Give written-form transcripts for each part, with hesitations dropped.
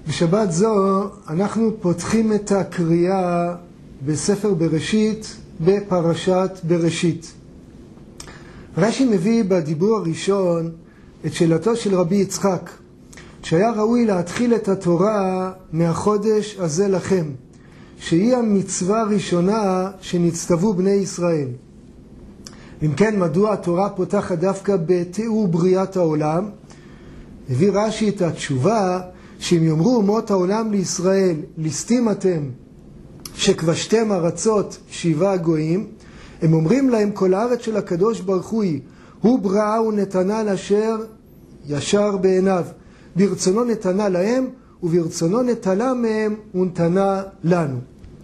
בשבת זו אנחנו פותחים את הקריאה בספר בראשית בפרשת בראשית. רש"י מביא בדיבור הראשון את שאלתו של רבי יצחק, שהיה ראוי להתחיל את התורה מהחודש הזה לכם, שהיא המצווה הראשונה שנצטוו בני ישראל. אם כן, מדוע התורה פותחת דווקא בתיאור בריאת העולם? הביא רש"י את התשובה שאם יאמרו אומות העולם לישראל, ליסטים אתם שכבשתם ארצות 7 גויים, הם אומרים להם כל הארץ של הקדוש ברוך הוא בראה ונתנה לאשר ישר בעיניו, ברצונו נתנה להם וברצונו נטלה מהם ונתנה לנו.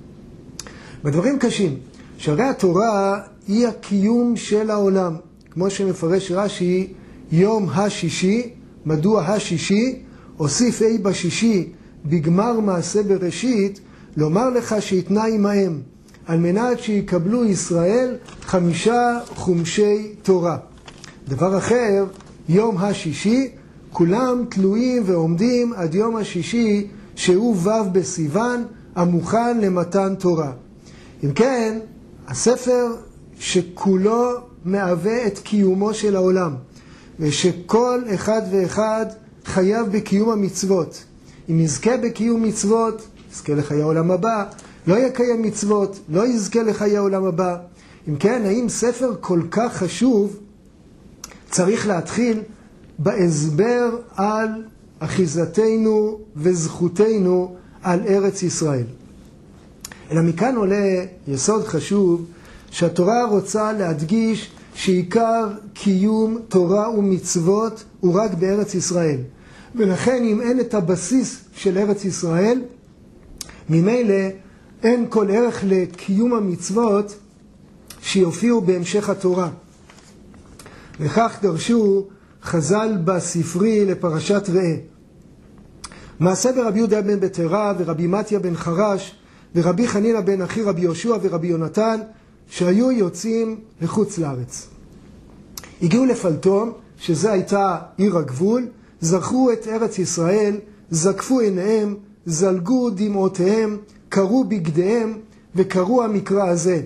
בדברים קשים, שהרי התורה היא הקיום של העולם, כמו שמפרש רש"י, יום השישי. מדוע השישי? הוסיף בשישי בגמר מעשה בראשית, לומר לך שיתנה עמהם, על מנת שיקבלו ישראל 5 חומשי תורה. דבר אחר, יום השישי, כולם תלויים ועומדים עד יום השישי, שהוא ו' בסיוון, המוכן למתן תורה. אם כן, הספר שכולו מהווה את קיומו של העולם, ושכל אחד ואחד חייב בקיום המצוות. אם יזכה בקיום מצוות, יזכה לחיי העולם הבא. לא יקיים מצוות, לא יזכה לחיי העולם הבא. אם כן, האם ספר כל כך חשוב צריך להתחיל בהסבר על אחיזתנו וזכותנו על ארץ ישראל? אלא מכאן עולה יסוד חשוב, שהתורה רוצה להדגיש שעיקר קיום תורה ומצוות הוא רק בארץ ישראל. ולכן אם אין את הבסיס של ארץ ישראל, ממילא אין כל ערך לקיום המצוות שיופיעו בהמשך התורה. וכך דרשו חז"ל בספרי לפרשת ראה. מעשה ברבי יהודה בן בתרא ורבי מתיה בן חרש ורבי חנינא בן אחי רבי יהושע ורבי יונתן, שהיו יוצאים לחוץ לארץ. הגיעו לפלטום, שזה הייתה עיר הגבול, זכרו את ארץ ישראל, זקפו עיניהם, זלגו דמעותיהם, קראו בגדיהם, וקראו המקרא הזה.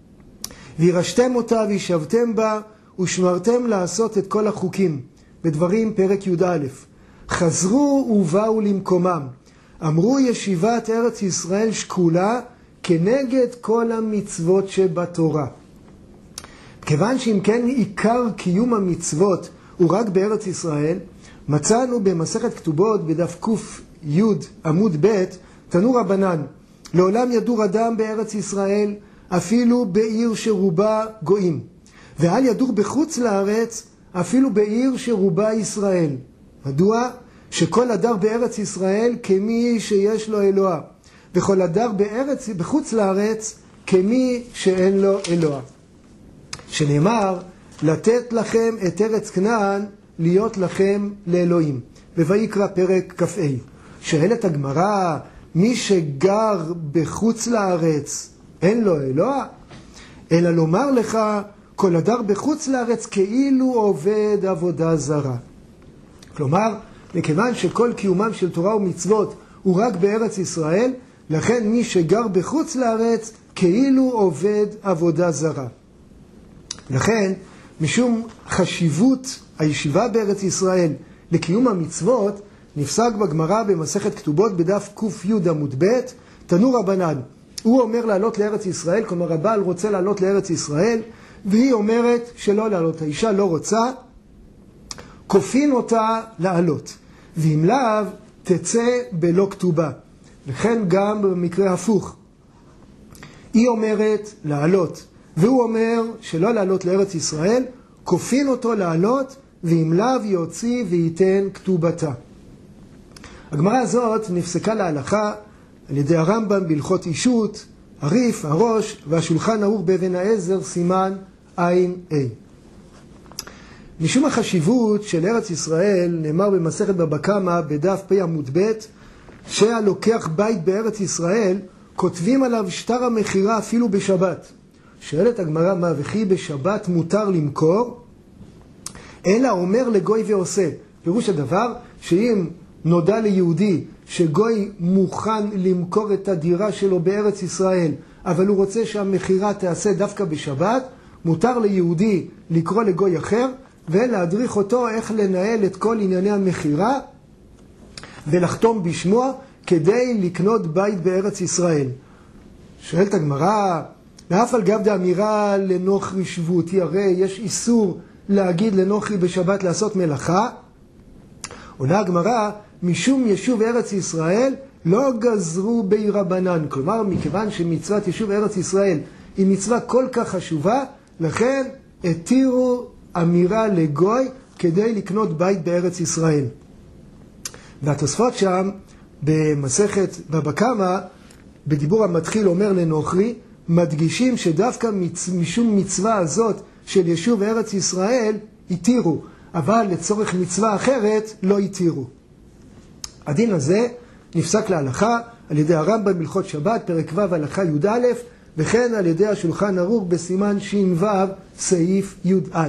וירשתם אותה וישבתם בה, ושמרתם לעשות את כל החוקים. בדברים פרק י"א. חזרו ובאו למקומם. אמרו ישיבת ארץ ישראל שקולה, כנגד כל המצוות שבתורה. כיוון שאם כן עיקר קיום המצוות הוא רק בארץ ישראל, מצאנו במסכת כתובות בדף ק"י עמוד ב' תנו רבנן, לעולם ידור אדם בארץ ישראל אפילו בעיר שרובה גויים, ואל ידור בחוץ לארץ אפילו בעיר שרובה ישראל. מדוע? שכל הדר בארץ ישראל כמי שיש לו אלוה, וכל הדר בחוץ לארץ כמי שאין לו אלוה. שנאמר, לתת לכם את ארץ כנען להיות לכם לאלוהים. בויקרא פרק כ"ה. שואלת הגמרא, מי שגר בחוץ לארץ אין לו אלוה? אלא לומר לך, כל הדר בחוץ לארץ כאילו עובד עבודה זרה. כלומר, מכיוון שכל קיומם של תורה ומצוות הוא רק בארץ ישראל, לכן מי שגר בחוץ לארץ כאילו עובד עבודה זרה. לכן, משום חשיבות הישיבה בארץ ישראל לקיום המצוות, נפסק בגמרא במסכת כתובות בדף ק"י עמוד ב' תנו רבנן. הוא אומר לעלות לארץ ישראל, כלומר הבעל רוצה לעלות לארץ ישראל, והיא אומרת שלא לעלות, האישה לא רוצה, כופין אותה לעלות, ואם לאו תצא בלא כתובה. וכן גם במקרה הפוך, היא אומרת לעלות והוא אומר שלא לעלות לארץ ישראל, כופין אותו לעלות, ואם לאו יוציא וייתן כתובתה. הגמרא הזאת נפסקה להלכה על ידי הרמב"ם בהלכות אישות, הריף, הראש והשולחן ערוך באבן העזר סימן עין A. משום החשיבות של ארץ ישראל, נאמר במסכת בבא קמא בדף פ עמוד ב' שהלוקח בית בארץ ישראל, כותבים עליו שטר המחירה אפילו בשבת. שואלת הגמרא, מה וכי בשבת מותר למכור? אלא אומר לגוי ועושה. פירוש הדבר שאם נודע ליהודי שגוי מוכן למכור את הדירה שלו בארץ ישראל, אבל הוא רוצה שהמחירה תעשה דווקא בשבת, מותר ליהודי לקרוא לגוי אחר ולהדריך אותו איך לנהל את כל ענייני המחירה ולחתום בשמו כדי לקנות בית בארץ ישראל. שואלת הגמרא, ואף על גב דאמירה לנוכרי שבותי, הרי יש איסור להגיד לנוכרי בשבת לעשות מלאכה? עונה הגמרא, משום יישוב ארץ ישראל לא גזרו בי רבנן. כלומר, מכיוון שמצוות יישוב ארץ ישראל היא מצווה כל כך חשובה, לכן התירו אמירה לגוי כדי לקנות בית בארץ ישראל. והתוספות שם במסכת בבא קמא, בדיבור המתחיל אומר לנוכרי, מדגישים שדווקא משום מצווה הזאת של יישוב ארץ ישראל התירו, אבל לצורך מצווה אחרת לא התירו. הדין הזה נפסק להלכה על ידי הרמב"ם בהלכות שבת, פרק ו' הלכה י"א, וכן על ידי השולחן ערוך בסימן ש"ו סעיף י"א.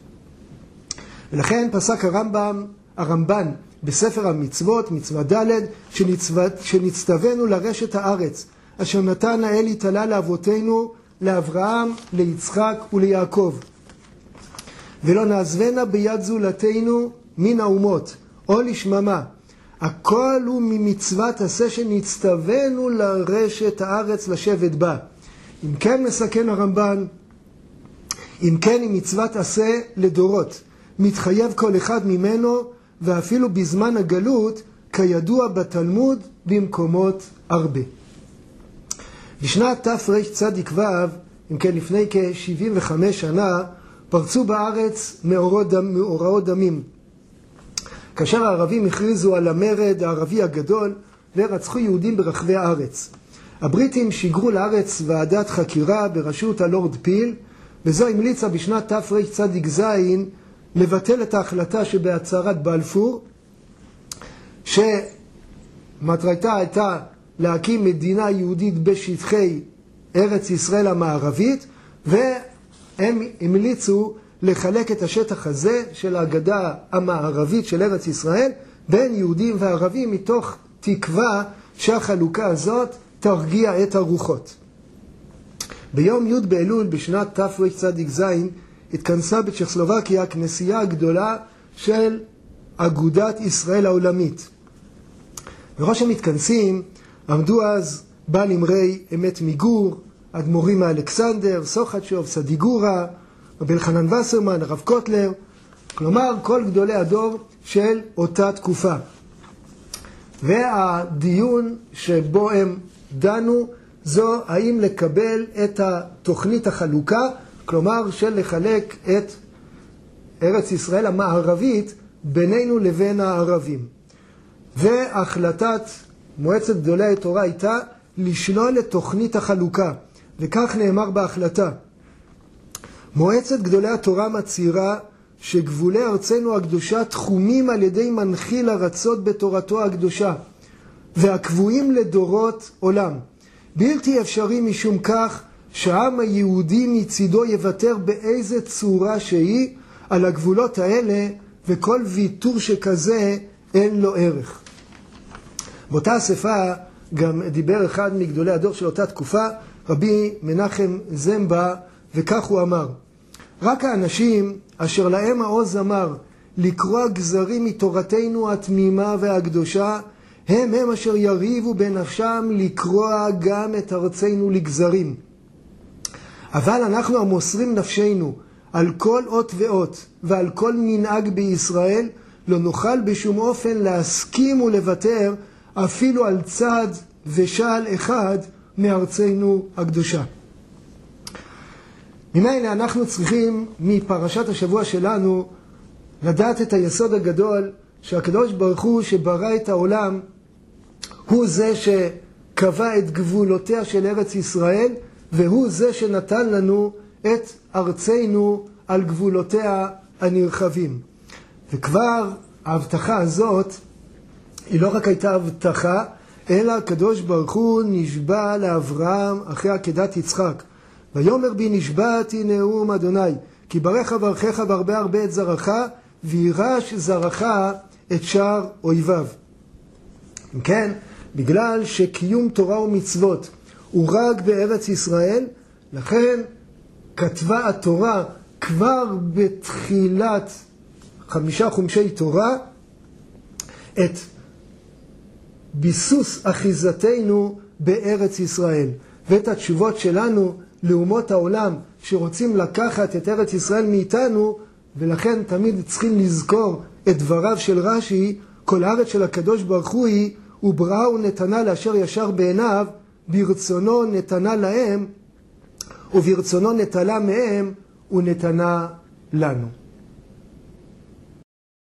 ולכן פסק הרמב"ן בספר המצוות, מצווה ד', שנצטווינו לרשת הארץ, אשר נתן האל יתעלה לאבותינו, לאברהם, ליצחק וליעקב. ולא נעזבנה ביד זולתנו מן האומות, או לשממה. הכל הוא ממצוות עשה שנצטווינו לרשת הארץ לשבת בה. אם כן מסכן הרמב"ן, אם כן היא מצוות עשה לדורות, מתחייב כל אחד ממנו, ואפילו בזמן הגלות, כידוע בתלמוד במקומות הרבה. בשנת תרצ"ו, אם כן לפני כ-75 שנה, פרצו בארץ מאורעות דמים. כאשר הערבים הכריזו על המרד הערבי הגדול, ורצחו יהודים ברחבי הארץ. הבריטים שיגרו לארץ ועדת חקירה בראשות הלורד פיל, וזו המליצה בשנת תרצ"ז לבטל את ההחלטה שבהצהרת בלפור, שמטרתה הייתה להקים מדינה יהודית בשטחי ארץ ישראל המערבית, והם המליצו לחלק את השטח הזה של הגדה המערבית של ארץ ישראל בין יהודים וערבים, מתוך תקווה שהחלוקה הזאת תרגיע את הרוחות. ביום י' באלול בשנת תרצ"ז התכנסה בצ'כוסלובקיה הכנסייה הגדולה של אגודת ישראל העולמית. בראש המתכנסים עמדו אז בעל אמרי אמת מגור, אדמו"רים מאלכסנדר, סוחטשוב, סדיגורה, רבי אלחנן וסרמן, הרב קוטלר, כלומר כל גדולי הדור של אותה תקופה. והדיון שבו הם דנו זו האם לקבל את התוכנית החלוקה, כלומר של לחלק את ארץ ישראל המערבית בינינו לבין הערבים. והחלטת מועצת גדולי התורה הייתה לשלול את תוכנית החלוקה, וכך נאמר בהחלטה: מועצת גדולי התורה מצהירה שגבולי ארצנו הקדושה תחומים על ידי מנחיל ארצות בתורתו הקדושה, והקבועים לדורות עולם. בלתי אפשרי משום כך שהעם היהודי מצידו יוותר באיזה צורה שהיא על הגבולות האלה, וכל ויתור שכזה אין לו ערך. באותה אספה גם דיבר אחד מגדולי הדור של אותה תקופה, רבי מנחם זמבה, וכך הוא אמר: רק האנשים אשר להם העוז אמר לקרוע גזרים מתורתנו התמימה והקדושה, הם אשר יריבו בנפשם לקרוע גם את ארצנו לגזרים. אבל אנחנו המוסרים נפשנו על כל אות ואות ועל כל מנהג בישראל, לא נוכל בשום אופן להסכים ולוותר אפילו על צד ושל אחד מארצנו הקדושה. ממילא אנחנו צריכים מפרשת השבוע שלנו לדעת את היסוד הגדול שהקדוש ברוך הוא שברא את העולם הוא זה שקבע את גבולותיה של ארץ ישראל, והוא זה שנתן לנו את ארצנו על גבולותיה הנרחבים. וכבר ההבטחה הזאת היא לא רק הייתה הבטחה, אלא הקדוש ברוך הוא נשבע לאברהם אחרי עקדת יצחק: ויאמר בי נשבעתי נאום אדוני, כי ברך אברכך והרבה הרבה את זרעך, וירש זרעך את שאר אויביו. כן, בגלל שקיום תורה ומצוות הוא רק בארץ ישראל, לכן כתבה התורה כבר בתחילת 5 חומשי תורה את ביסוס אחיזתנו בארץ ישראל. ואת התשובות שלנו לאומות העולם שרוצים לקחת את ארץ ישראל מאיתנו, ולכן תמיד צריכים לזכור את דבריו של רש"י, כל הארץ של הקדוש ברוך הוא היא, ובראה ונתנה לאשר ישר בעיניו, ברצונו נתנה להם, וברצונו נטלה מהם ונתנה לנו.